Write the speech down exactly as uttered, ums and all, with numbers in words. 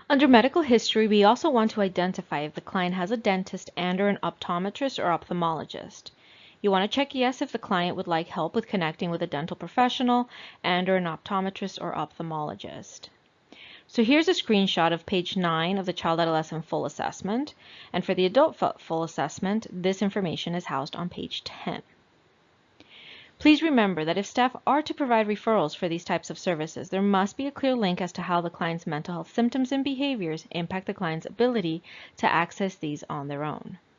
Under medical history, we also want to identify if the client has a dentist and or an optometrist or ophthalmologist. You want to check yes if the client would like help with connecting with a dental professional and or an optometrist or ophthalmologist. So here's a screenshot of page nine of the Child Adolescent Full Assessment, and for the Adult Full Assessment, this information is housed on page ten. Please remember that if staff are to provide referrals for these types of services, there must be a clear link as to how the client's mental health symptoms and behaviors impact the client's ability to access these on their own.